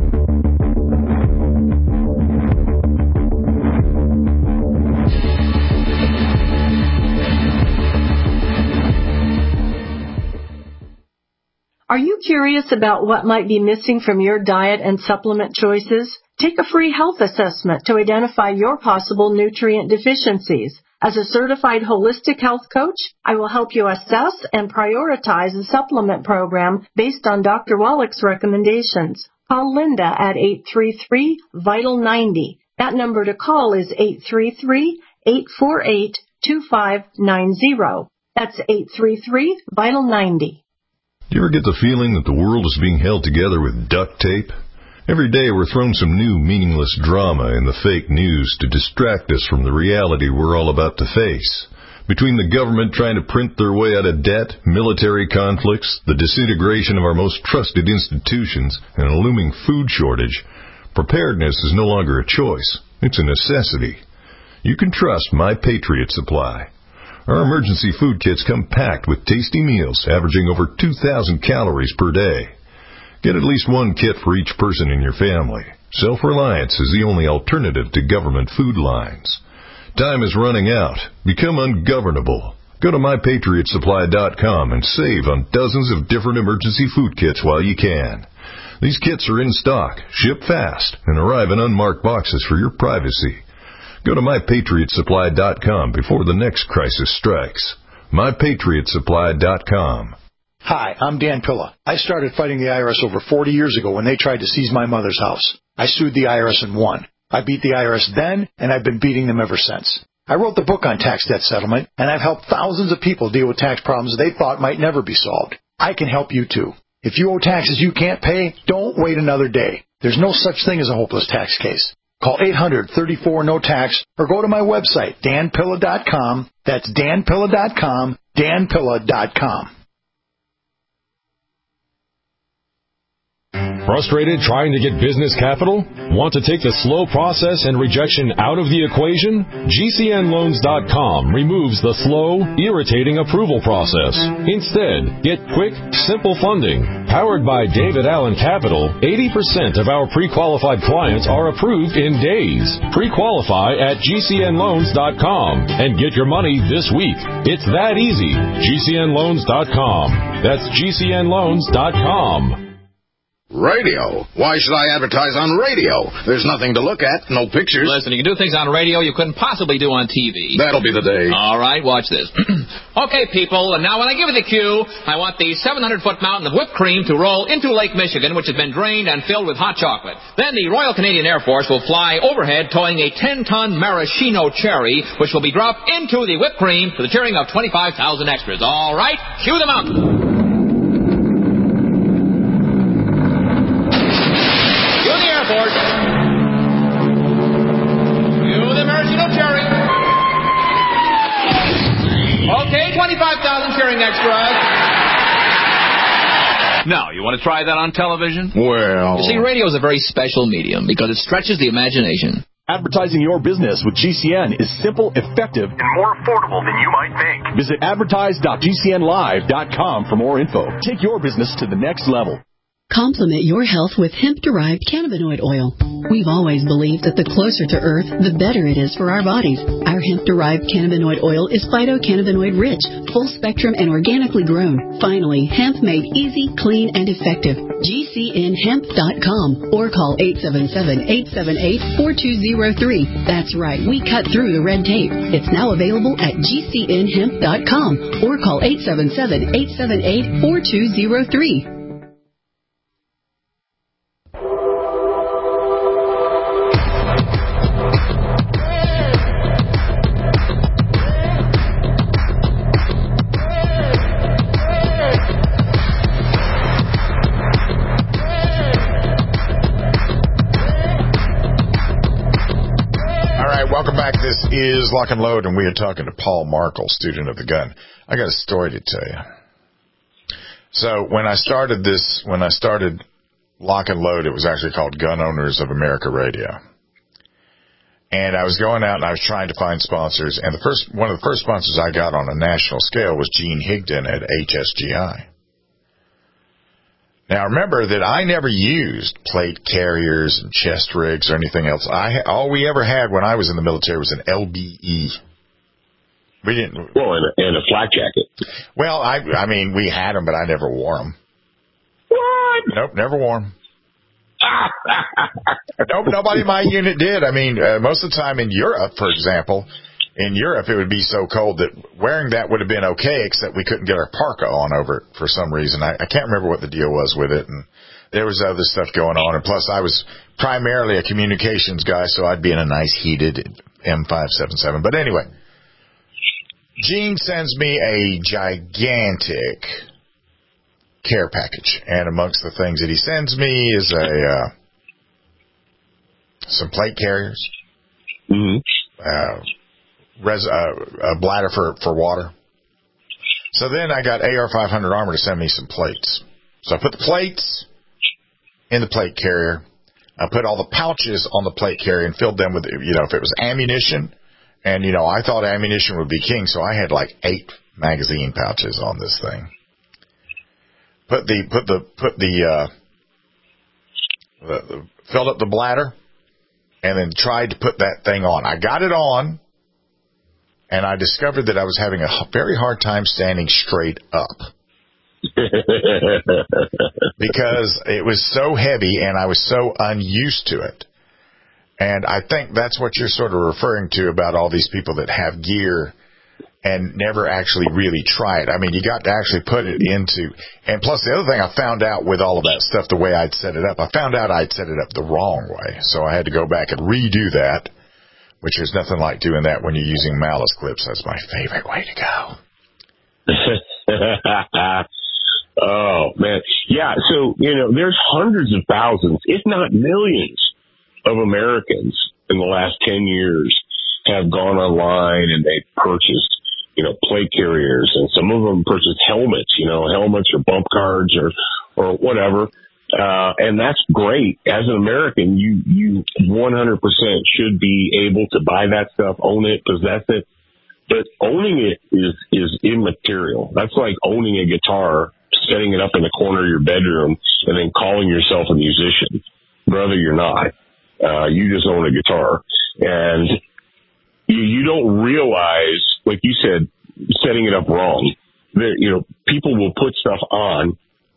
Are you curious about what might be missing from your diet and supplement choices? Take a free health assessment to identify your possible nutrient deficiencies. As a certified holistic health coach, I will help you assess and prioritize a supplement program based on Doctor Wallach's recommendations. Call Linda at eight three three, vital ninety. That number to call is eight three three, eight four eight, two five nine zero. That's eight three three, vital ninety. Do you ever get the feeling that the world is being held together with duct tape? Every day we're thrown some new meaningless drama in the fake news to distract us from the reality we're all about to face. Between the government trying to print their way out of debt, military conflicts, the disintegration of our most trusted institutions, and a looming food shortage, preparedness is no longer a choice. It's a necessity. You can trust My Patriot Supply. Our emergency food kits come packed with tasty meals averaging over two thousand calories per day. Get at least one kit for each person in your family. Self-reliance is the only alternative to government food lines. Time is running out. Become ungovernable. Go to my patriot supply dot com and save on dozens of different emergency food kits while you can. These kits are in stock, ship fast, and arrive in unmarked boxes for your privacy. Go to my patriot supply dot com before the next crisis strikes. my patriot supply dot com. Hi, I'm Dan Pilla. I started fighting the I R S over forty years ago when they tried to seize my mother's house. I sued the I R S and won. I beat the I R S then, and I've been beating them ever since. I wrote the book on tax debt settlement, and I've helped thousands of people deal with tax problems they thought might never be solved. I can help you too. If you owe taxes you can't pay, don't wait another day. There's no such thing as a hopeless tax case. Call eight hundred, thirty-four, no tax or go to my website, dan pilla dot com. That's dan pilla dot com, dan pilla dot com. Frustrated trying to get business capital? Want to take the slow process and rejection out of the equation? G C N loans dot com removes the slow, irritating approval process. Instead, get quick, simple funding. Powered by David Allen Capital, eighty percent of our pre-qualified clients are approved in days. Pre-qualify at G C N loans dot com and get your money this week. It's that easy. G C N loans dot com. That's G C N loans dot com. Radio? Why should I advertise on radio? There's nothing to look at, no pictures. Listen, you can do things on radio you couldn't possibly do on T V. That'll be the day. All right, watch this. Okay, people, and now when I give you the cue, I want the seven hundred foot mountain of whipped cream to roll into Lake Michigan, which has been drained and filled with hot chocolate. Then the Royal Canadian Air Force will fly overhead towing a ten ton maraschino cherry, which will be dropped into the whipped cream to the cheering of twenty-five thousand extras. All right, cue the mountain. Force. You the maraschino cherry. Okay, twenty-five thousand cheering extras. Now, you want to try that on television? Well... You see, radio is a very special medium because it stretches the imagination. Advertising your business with G C N is simple, effective, and more affordable than you might think. Visit advertise dot G C N live dot com for more info. Take your business to the next level. Complement your health with hemp-derived cannabinoid oil. We've always believed that the closer to Earth, the better it is for our bodies. Our hemp-derived cannabinoid oil is phytocannabinoid-rich, full-spectrum, and organically grown. Finally, hemp made easy, clean, and effective. G C N hemp dot com or call eight seven seven, eight seven eight, four two zero three. That's right, we cut through the red tape. It's now available at G C N hemp dot com or call eight seven seven, eight seven eight, four two zero three. Welcome back. This is Lock and Load, and we are talking to Paul Markel, student of the gun. I got a story to tell you. So when I started this, when I started Lock and Load, it was actually called Gun Owners of America Radio. And I was going out and I was trying to find sponsors, and the first one of the first sponsors I got on a national scale was Gene Higdon at H S G I. Now, remember that I never used plate carriers and chest rigs or anything else. I all we ever had when I was in the military was an L B E. We didn't. Well, and a, and a flak jacket. Well, I I mean, we had them, but I never wore them. What? Nope, never wore them. Nope, nobody in my unit did. I mean, uh, most of the time in Europe, for example, in Europe it would be so cold that wearing that would have been okay, except we couldn't get our parka on over it for some reason. I, I can't remember what the deal was with it, and there was other stuff going on. And plus, I was primarily a communications guy, so I'd be in a nice heated M five seventy-seven. But anyway, Gene sends me a gigantic care package, and amongst the things that he sends me is a uh, some plate carriers, mm-hmm. uh, res- uh, a bladder for for water. So then I got A R five hundred Armor to send me some plates. So I put the plates in the plate carrier. I put all the pouches on the plate carrier and filled them with, you know, if it was ammunition, and you know I thought ammunition would be king, so I had like eight magazine pouches on this thing. Put the put the put the, uh, the, the filled up the bladder, and then tried to put that thing on. I got it on, and I discovered that I was having a very hard time standing straight up because it was so heavy and I was so unused to it. And I think that's what you're sort of referring to about all these people that have gear and never actually really try it. I mean, you got to actually put it into, and plus the other thing I found out with all of that stuff, the way I'd set it up, I found out I'd set it up the wrong way. So I had to go back and redo that, which is nothing like doing that when you're using malice clips. That's my favorite way to go. Oh, man. Yeah, so, you know, there's hundreds of thousands, if not millions, of Americans in the last ten years have gone online and they've purchased, you know, plate carriers, and some of them purchased helmets, you know, helmets or bump guards or, or whatever. Uh, and that's great. As an American, you, you one hundred percent should be able to buy that stuff, own it, possess it. But owning it is, is immaterial. That's like owning a guitar, setting it up in the corner of your bedroom, and then calling yourself a musician. Brother, you're not. Uh, you just own a guitar. And you, you don't realize, like you said, setting it up wrong. There, you know, people will put stuff on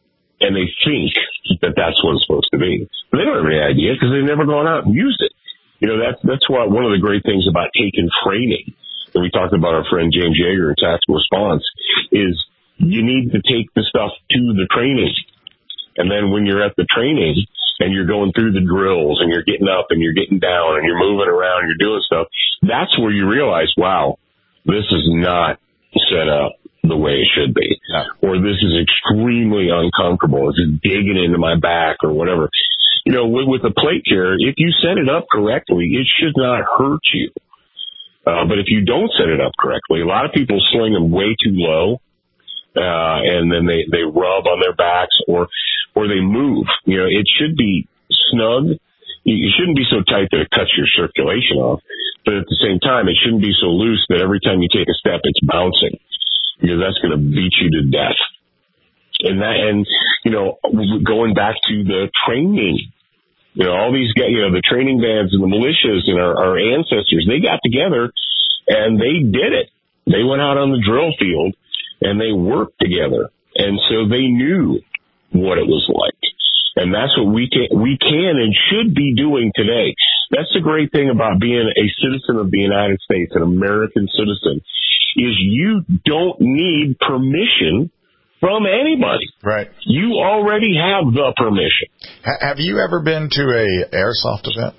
and they think that that's what it's supposed to be. But they don't have any idea because they've never gone out and used it. You know, that's, that's why one of the great things about taking training, and we talked about our friend James Yeager in Tactical Response, is you need to take the stuff to the training. And then when you're at the training and you're going through the drills and you're getting up and you're getting down and you're moving around, you're doing stuff, that's where you realize, wow, this is not set up the way it should be. Yeah. Or this is extremely uncomfortable. It's digging into my back or whatever. You know, with, with the plate carrier, if you set it up correctly, it should not hurt you. Uh, but if you don't set it up correctly, a lot of people sling them way too low, uh, and then they, they rub on their backs or, or they move. You know, it should be snug. You shouldn't be so tight that it cuts your circulation off. But at the same time, it shouldn't be so loose that every time you take a step, it's bouncing, because that's going to beat you to death. And that, and, you know, going back to the training, you know, all these guys, you know, the training bands and the militias and our, our ancestors, they got together and they did it. They went out on the drill field and they worked together. And so they knew what it was like. And that's what we can, we can and should be doing today. That's the great thing about being a citizen of the United States, an American citizen, is you don't need permission from anybody. Right. You already have the permission. H- have you ever been to a airsoft event?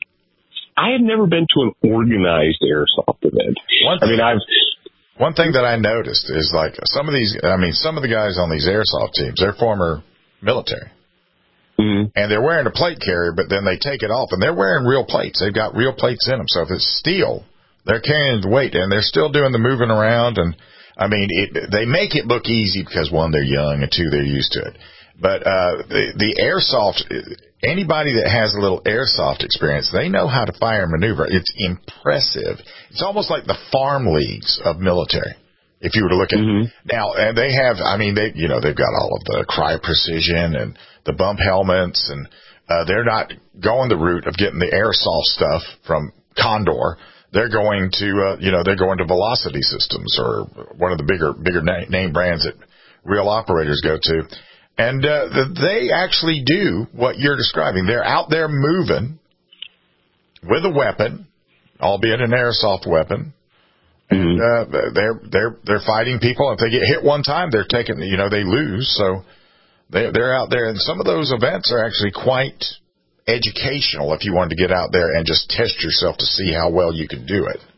I have never been to an organized airsoft event. One thing, I mean, I've one thing that I noticed is like some of these. I mean, some of the guys on these airsoft teams, they're former military, mm-hmm. and they're wearing a plate carrier, but then they take it off, and they're wearing real plates. They've got real plates in them. So if it's steel, they're carrying the weight, and they're still doing the moving around and. I mean, it, they make it look easy because, one, they're young, and two, they're used to it. But uh, the, the airsoft, anybody that has a little airsoft experience, they know how to fire and maneuver. It's impressive. It's almost like the farm leagues of military, if you were to look at mm-hmm. it. Now, and they have, I mean, they, you know, they've got all of the Cryo Precision and the bump helmets, and uh, they're not going the route of getting the airsoft stuff from Condor. They're going to, uh, you know, they're going to Velocity Systems or one of the bigger, bigger na- name brands that real operators go to. And, uh, the, they actually do what you're describing. They're out there moving with a weapon, albeit an airsoft weapon. And, uh, they're, they're, they're fighting people. If they get hit one time, they're taking, you know, they lose. So they, they're out there. And some of those events are actually quite educational if you wanted to get out there and just test yourself to see how well you can do it.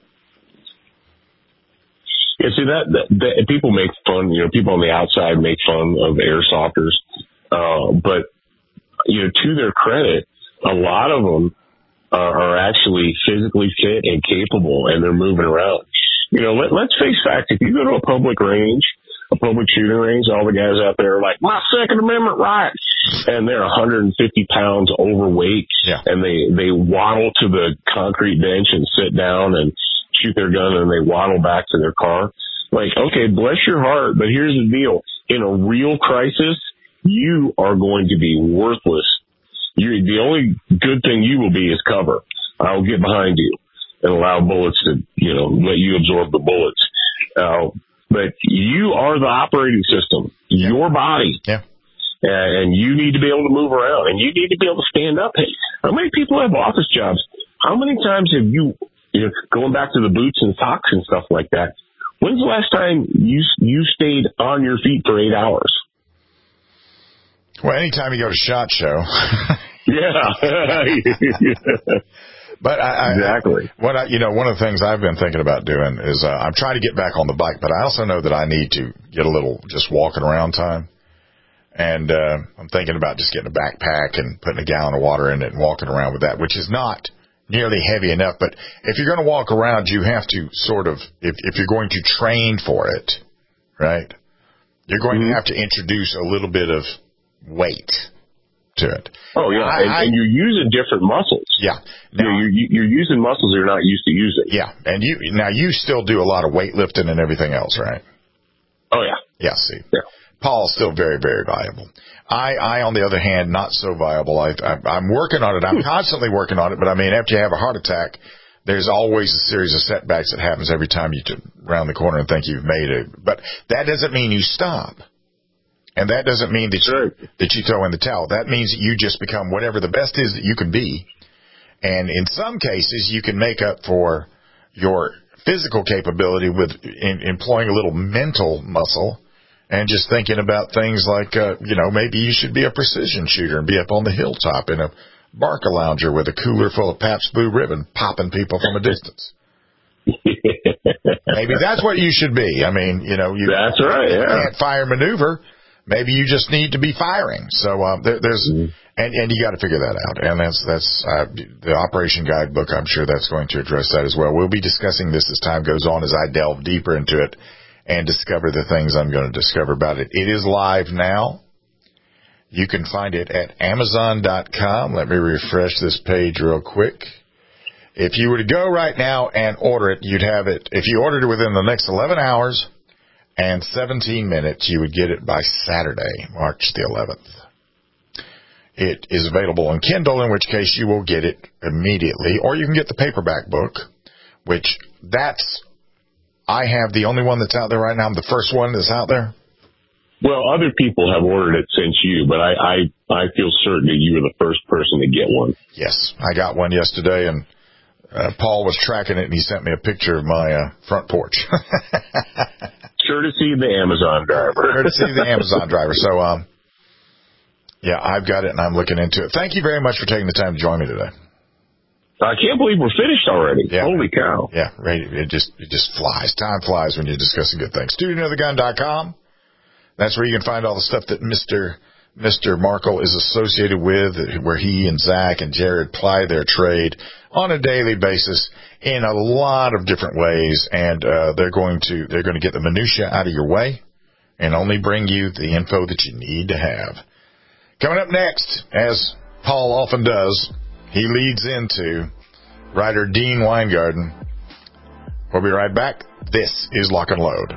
Yeah, see that, that, that people make fun, you know, people on the outside make fun of airsofters, uh, but you know, to their credit, a lot of them are, are actually physically fit and capable, and they're moving around. You know, let, let's face facts. If you go to a public range, a public shooting range, all the guys out there are like, my Second Amendment right. And they're one hundred fifty pounds overweight. Yeah. And they, they waddle to the concrete bench and sit down and shoot their gun, and they waddle back to their car. Like, okay, bless your heart, but here's the deal. In a real crisis, you are going to be worthless. You, the only good thing you will be is cover. I'll get behind you and allow bullets to, you know, let you absorb the bullets. Uh, but you are the operating system, your body. Yeah. Uh, and you need to be able to move around, and you need to be able to stand up. Hey, how many people have office jobs? How many times have you, you know, going back to the boots and socks and stuff like that, when's the last time you you stayed on your feet for eight hours? Well, anytime you go to SHOT Show. Yeah. But I, exactly. I, what I, you know, one of the things I've been thinking about doing is uh, I'm trying to get back on the bike, but I also know that I need to get a little just walking around time. And uh, I'm thinking about just getting a backpack and putting a gallon of water in it and walking around with that, which is not nearly heavy enough. But if you're going to walk around, you have to sort of, if, if you're going to train for it, right, you're going mm-hmm. to have to introduce a little bit of weight to it. Oh, yeah, I, and, I, and you're using different muscles. Yeah. Now, you know, you're, you're using muscles you're not used to using. Yeah, and you now you still do a lot of weightlifting and everything else, right? Oh, yeah. Yeah, see. Yeah. Paul's still very, very viable. I, I, on the other hand, not so viable. I, I, I'm working on it. I'm constantly working on it. But, I mean, after you have a heart attack, there's always a series of setbacks that happens every time you turn around the corner and think you've made it. But that doesn't mean you stop. And that doesn't mean that you, that you throw in the towel. That means that you just become whatever the best is that you can be. And in some cases, you can make up for your physical capability with in, employing a little mental muscle and just thinking about things like, uh, you know, maybe you should be a precision shooter and be up on the hilltop in a Barca lounger with a cooler full of Pabst Blue Ribbon popping people from a distance. Maybe that's what you should be. I mean, you know, you, that's right, yeah. you can't fire maneuver. Maybe you just need to be firing. So um, there, there's, mm-hmm. and, and you got to figure that out. And that's that's uh, the Operation Guidebook. I'm sure that's going to address that as well. We'll be discussing this as time goes on, as I delve deeper into it and discover the things I'm going to discover about it. It is live now. You can find it at Amazon dot com. Let me refresh this page real quick. If you were to go right now and order it, you'd have it. If you ordered it within the next eleven hours. And seventeen minutes, you would get it by Saturday, March the eleventh. It is available on Kindle, in which case you will get it immediately. Or you can get the paperback book, which that's, I have the only one that's out there right now. I'm the first one that's out there. Well, other people have ordered it since you, but I, I, I feel certain that you were the first person to get one. Yes, I got one yesterday, and uh, Paul was tracking it, and he sent me a picture of my uh, front porch. Courtesy of the Amazon driver. Courtesy of the Amazon driver. So, um, yeah, I've got it, and I'm looking into it. Thank you very much for taking the time to join me today. I can't believe we're finished already. Yeah. Holy cow. Yeah, right. It just it just flies. Time flies when you're discussing good things. Studio of the Gun dot com. That's where you can find all the stuff that Mister Mister Markle is associated with, where he and Zach and Jared ply their trade on a daily basis in a lot of different ways, and uh, they're going to they're going to get the minutia out of your way and only bring you the info that you need to have. Coming up next, as Paul often does, he leads into writer Dean Weingarten. We'll be right back. This is Lock and Load.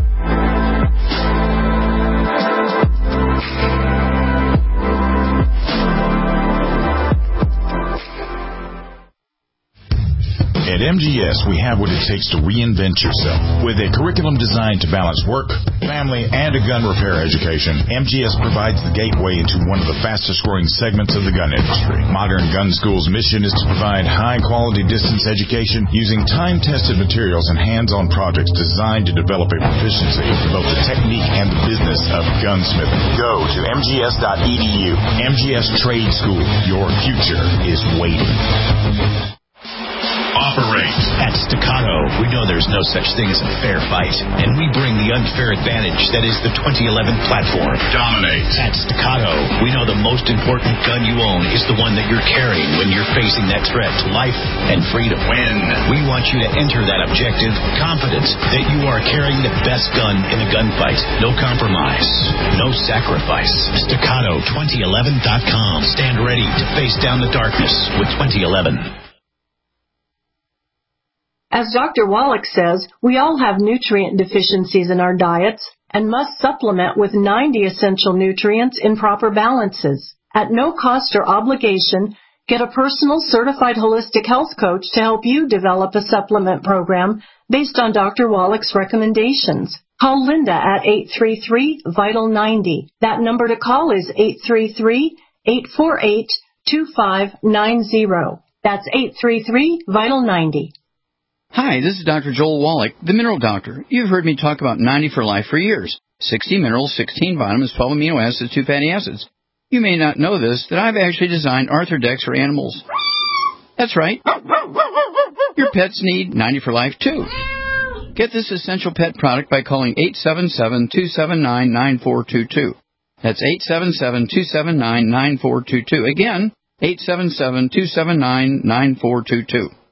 At M G S, we have what it takes to reinvent yourself. With a curriculum designed to balance work, family, and a gun repair education, M G S provides the gateway into one of the fastest-growing segments of the gun industry. Modern Gun School's mission is to provide high-quality distance education using time-tested materials and hands-on projects designed to develop a proficiency in both the technique and the business of gunsmithing. Go to M G S dot E D U. M G S Trade School. Your future is waiting. Operate. At Staccato, we know there's no such thing as a fair fight, and we bring the unfair advantage that is the twenty eleven platform. Dominate. At Staccato, we know the most important gun you own is the one that you're carrying when you're facing that threat to life and freedom. Win. We want you to enter that objective confident that you are carrying the best gun in a gunfight. No compromise. No sacrifice. Staccato twenty eleven dot com. Stand ready to face down the darkness with twenty eleven. As Doctor Wallach says, we all have nutrient deficiencies in our diets and must supplement with ninety essential nutrients in proper balances. At no cost or obligation, get a personal certified holistic health coach to help you develop a supplement program based on Doctor Wallach's recommendations. Call Linda at eight three three, vital ninety. That number to call is eight three three, eight four eight, two five nine zero. That's eight three three, vital ninety. Hi, this is Doctor Joel Wallach, the Mineral Doctor. You've heard me talk about ninety for Life for years. sixty minerals, sixteen vitamins, twelve amino acids, two fatty acids. You may not know this, that I've actually designed Arthrodex for animals. That's right. Your pets need ninety for Life, too. Get this essential pet product by calling eight seven seven, two seven nine, nine four two two. That's eight seven seven, two seven nine, nine four two two. Again, eight seven seven, two seven nine, nine four two two.